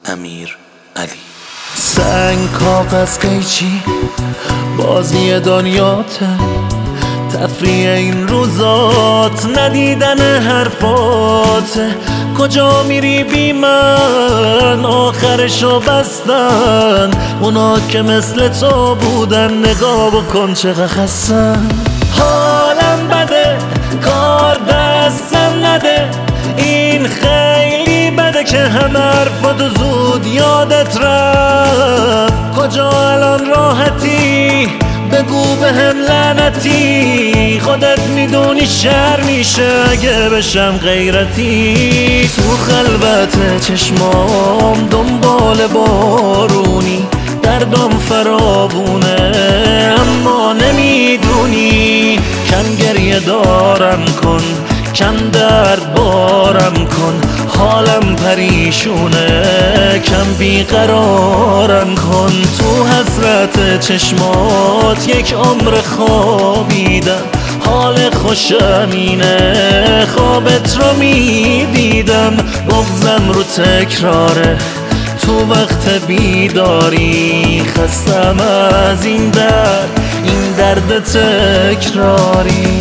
امیر علی. سنگ کاغذ قیچی بازی دنیاته، تفریح این روزات ندیدن حرفاته. کجا میری بی من آخرشو بستن، اونا که مثل تو بودن نگاه بکن چقدر خستن. حالم بده کار دستم نده، این خیلی بده که همه حرفاتو زود یادت رفت. کجا الان راحتی بگو به هم لعنتی، خودت میدونی شر میشه اگه بشم غیرتی. تو خلوت چشمام دنبال بارونی، دردم فراوونه اما نمیدونی. کم گریه دارم کن، کم درد بارم کن، حالم پریشونه کم بیقرارم کن. تو حسرت چشمات یک عمر خوابیدم، حال خوشم اینه خوابت رو میدیدم. بغضم رو تکراره تو وقت بیداری، خستم از این درد تکراری.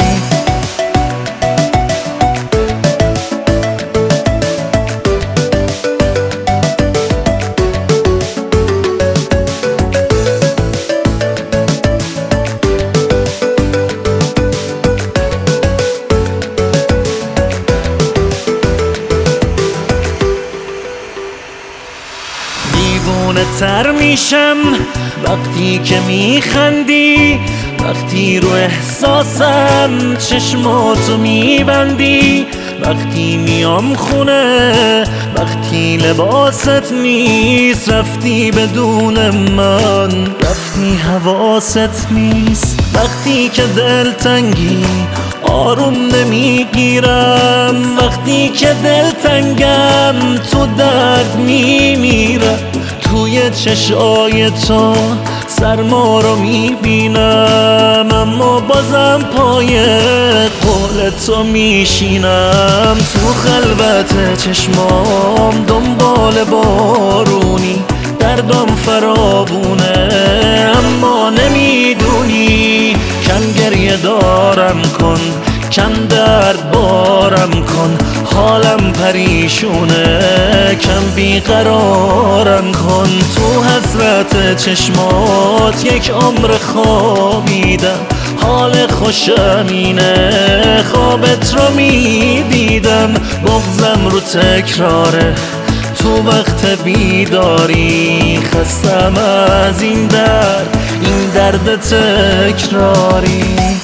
دیوونه تر میشم وقتی که میخندی، وقتی رو احساسم چشماتو میبندی. وقتی میام خونه وقتی لباست نیست، رفتی بدون من رفتی حواست نیست. وقتی که دلتنگی آروم نمیگیرم، وقتی که دلتنگم تو درد میمیرم. توی چشای تو سرما رو میبینم، اما بازم پای قول تو میشینم. تو خلوت چشمام دنبال بارونی، دردم فراوونه اما نمیدونی. کم گریه دارم کن، کم درد بارم کن، حالم پریشونه کم بیقرارم کن. تو حسرت چشمات یک عمر خوابیدم، حال خوشم اینه خوابت رو میدیدم. بغضم رو تکراره تو وقت بیداری، خستم از این درد تکراری.